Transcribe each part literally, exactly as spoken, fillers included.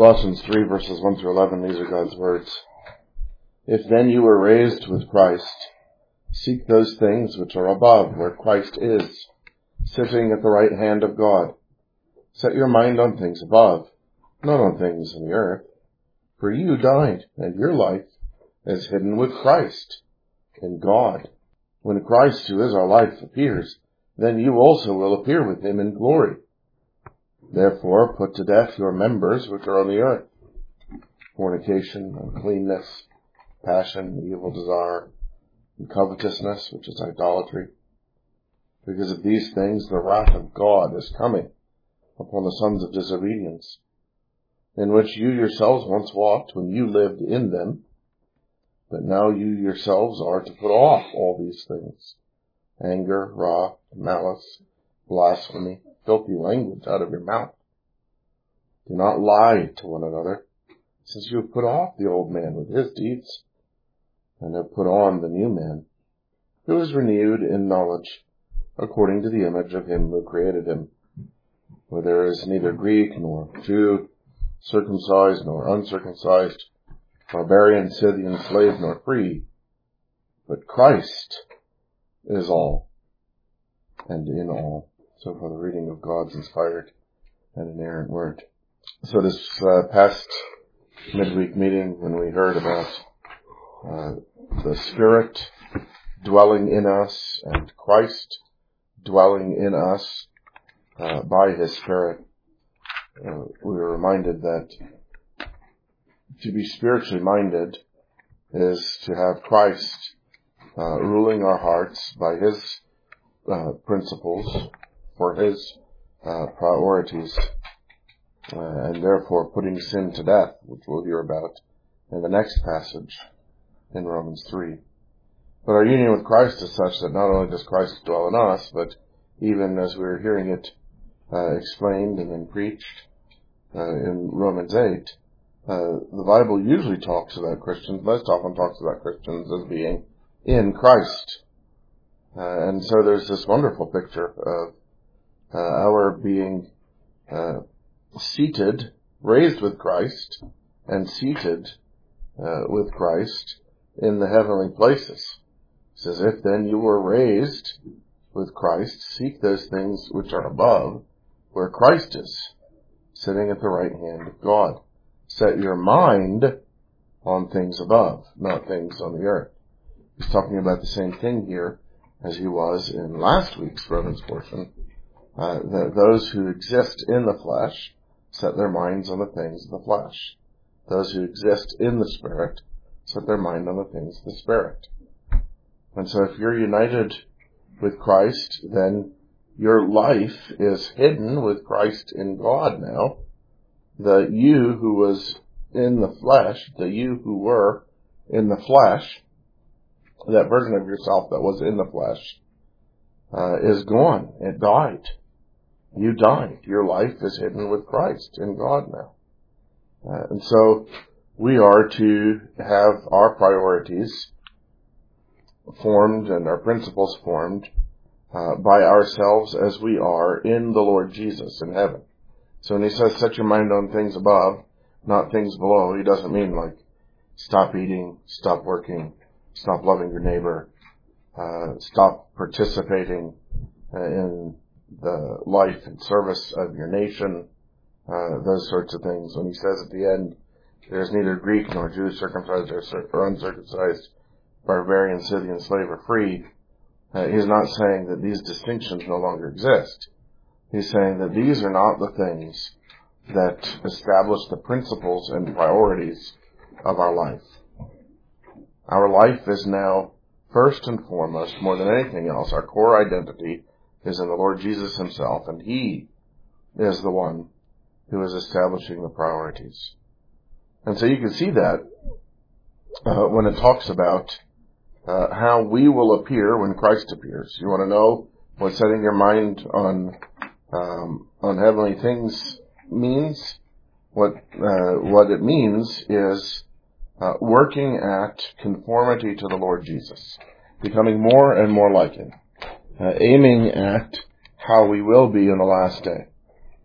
Colossians three, verses one through eleven, these are God's words. If then you were raised with Christ, seek those things which are above, where Christ is, sitting at the right hand of God. Set your mind on things above, not on things in the earth. For you died, and your life is hidden with Christ in God. When Christ, who is our life, appears, then you also will appear with him in glory. Therefore put to death your members which are on the earth: fornication, uncleanness, passion, evil desire, and covetousness, which is idolatry. Because of these things the wrath of God is coming upon the sons of disobedience, in which you yourselves once walked when you lived in them. But now you yourselves are to put off all these things: anger, wrath, malice, blasphemy, filthy language out of your mouth. Do not lie to one another, since you have put off the old man with his deeds, and have put on the new man, who is renewed in knowledge, according to the image of him who created him. Where there is neither Greek nor Jew, circumcised nor uncircumcised, barbarian, Scythian, slave nor free, but Christ is all, and in all. So for the reading of God's inspired and inerrant word. So this uh, past midweek meeting, when we heard about uh, the Spirit dwelling in us and Christ dwelling in us uh, by his Spirit, uh, we were reminded that to be spiritually minded is to have Christ uh, ruling our hearts by his uh, principles, for his uh, priorities, uh, and therefore putting sin to death, which we'll hear about in the next passage in Romans three. But our union with Christ is such that not only does Christ dwell in us, but even as we were hearing it uh, explained and then preached uh, in Romans eight, uh, the Bible usually talks about Christians, most often talks about Christians as being in Christ. Uh, and so there's this wonderful picture of Uh, our being uh, seated, raised with Christ, and seated uh, with Christ in the heavenly places. It says, if then you were raised with Christ, seek those things which are above, where Christ is, sitting at the right hand of God. Set your mind on things above, not things on the earth. He's talking about the same thing here as he was in last week's Romans portion. Uh, that those who exist in the flesh set their minds on the things of the flesh. Those who exist in the Spirit set their mind on the things of the Spirit. And so if you're united with Christ, then your life is hidden with Christ in God now. The you who was in the flesh, the you who were in the flesh, that version of yourself that was in the flesh, uh, is gone. It died. You died. Your life is hidden with Christ in God now. Uh, and so we are to have our priorities formed and our principles formed uh, by ourselves as we are in the Lord Jesus in heaven. So when he says set your mind on things above, not things below, he doesn't mean like stop eating, stop working, stop loving your neighbor, uh, stop participating uh, in the life and service of your nation, uh, those sorts of things. When he says at the end, there's neither Greek nor Jew, circumcised or uncircumcised, barbarian, Scythian, slave, or free, uh, he's not saying that these distinctions no longer exist. He's saying that these are not the things that establish the principles and priorities of our life. Our life is now, first and foremost, more than anything else, our core identity is in the Lord Jesus himself, and he is the one who is establishing the priorities. And so you can see that uh, when it talks about uh, how we will appear when Christ appears. You want to know what setting your mind on um, on heavenly things means? What uh, what it means is uh, working at conformity to the Lord Jesus, becoming more and more like him. Uh, aiming at how we will be in the last day.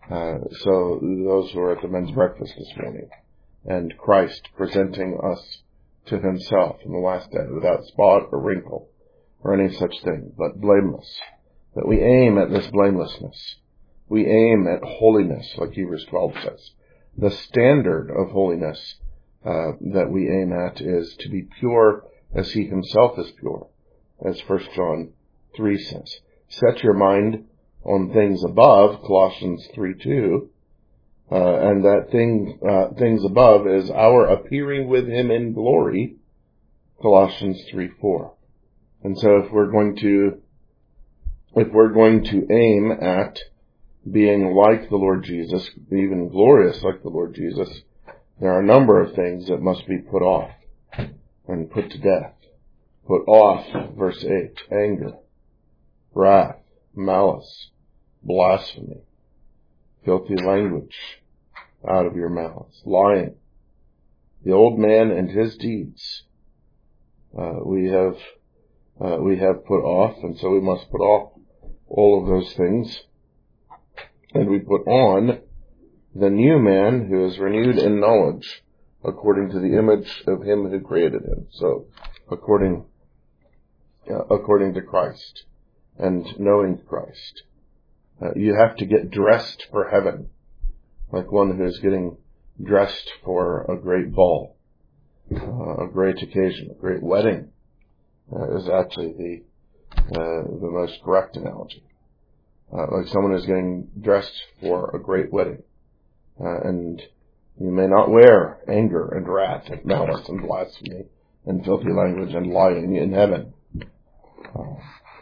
Uh, so those who are at the men's breakfast this morning, and Christ presenting us to himself in the last day without spot or wrinkle or any such thing, but blameless. That we aim at this blamelessness. We aim at holiness, like Hebrews twelve says. The standard of holiness uh, that we aim at is to be pure as he himself is pure, as First John three says. Set your mind on things above, Colossians three two, uh, and that thing, uh, things above is our appearing with him in glory, Colossians three four. And so if we're going to, if we're going to aim at being like the Lord Jesus, even glorious like the Lord Jesus, there are a number of things that must be put off and put to death. Put off, verse eight, anger, wrath, malice, blasphemy, filthy language out of your mouths, lying, the old man and his deeds. Uh, we have, uh, we have put off, and so we must put off all of those things. And we put on the new man who is renewed in knowledge according to the image of him who created him. So, according, uh, according to Christ and knowing Christ. Uh, you have to get dressed for heaven, like one who is getting dressed for a great ball, uh, a great occasion, a great wedding, uh, is actually the, uh, the most correct analogy. Uh, like someone who's getting dressed for a great wedding. Uh, and you may not wear anger and wrath and malice and blasphemy and filthy language and lying in heaven. Uh,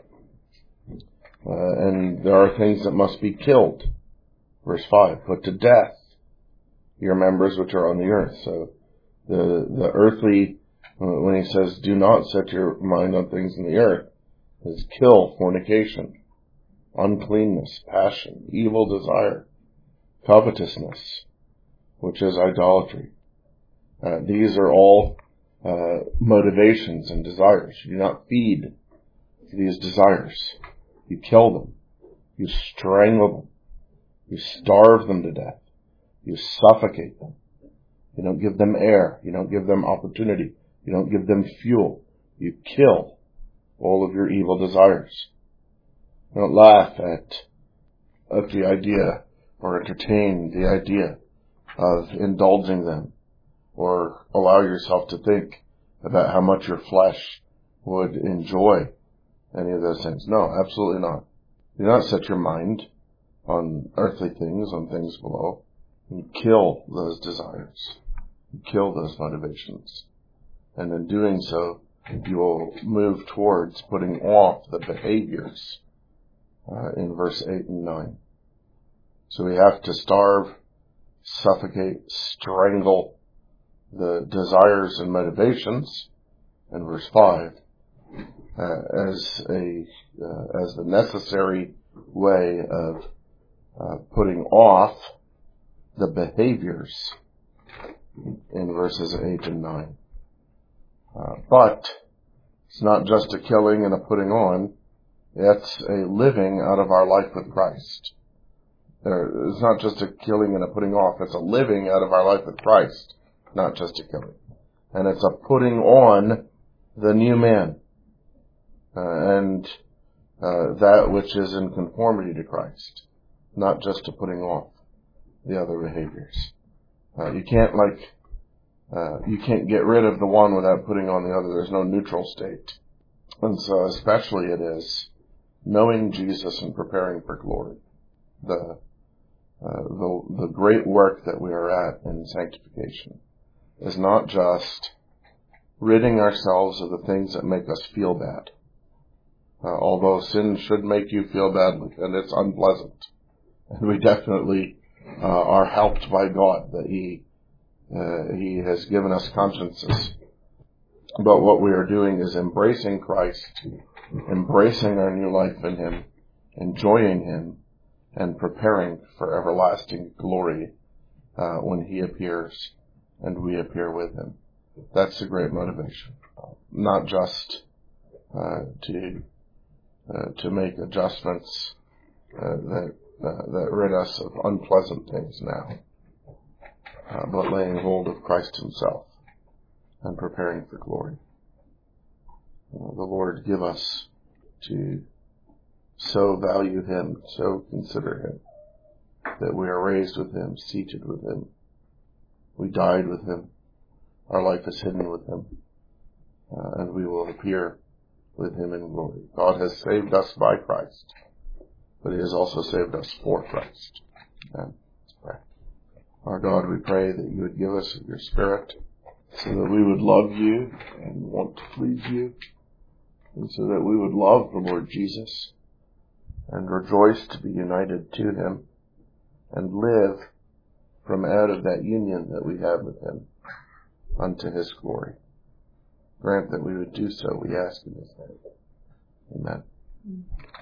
uh, and there are things that must be killed. Verse five, put to death your members which are on the earth. So the, the earthly, uh, when he says, do not set your mind on things in the earth, is kill fornication, uncleanness, passion, evil desire, covetousness, which is idolatry. Uh, these are all uh, motivations and desires. You do not feed these desires. You kill them. You strangle them. You starve them to death. You suffocate them. You don't give them air. You don't give them opportunity. You don't give them fuel. You kill all of your evil desires. Don't laugh at, at the idea or entertain the idea of indulging them, or allow yourself to think about how much your flesh would enjoy any of those things. No, absolutely not. Do not set your mind on earthly things, on things below. You kill those desires. You kill those motivations. And in doing so, you will move towards putting off the behaviors Uh, in verse eight and nine. So we have to starve, suffocate, strangle the desires and motivations in verse five uh, as a uh, as the necessary way of uh, putting off the behaviors in verses eight and nine. Uh, but it's not just a killing and a putting on. It's a living out of our life with Christ. It's not just a killing and a putting off. It's a living out of our life with Christ, not just a killing. And it's a putting on the new man, uh, and uh, that which is in conformity to Christ, not just a putting off the other behaviors. Uh, you can't like, uh, you can't get rid of the one without putting on the other. There's no neutral state. And so especially it is knowing Jesus and preparing for glory. The, uh, the, the great work that we are at in sanctification is not just ridding ourselves of the things that make us feel bad. Uh, although sin should make you feel badly, and it's unpleasant. And we definitely uh, are helped by God that He uh, He has given us consciences. But what we are doing is embracing Christ, embracing our new life in Him, enjoying Him, and preparing for everlasting glory uh, when He appears and we appear with Him. That's the great motivation. Not just uh, to uh, to make adjustments uh, that uh, that rid us of unpleasant things now, uh, but laying hold of Christ himself and preparing for glory. Uh, the Lord give us to so value him, so consider him, that we are raised with him, seated with him. We died with him. Our life is hidden with him. Uh, and we will appear with him in glory. God has saved us by Christ, but he has also saved us for Christ. Amen. Let's pray. Our God, we pray that you would give us of your Spirit so that we would love you and want to please you, and so that we would love the Lord Jesus and rejoice to be united to him and live from out of that union that we have with him unto his glory. Grant that we would do so, we ask in his name. Amen.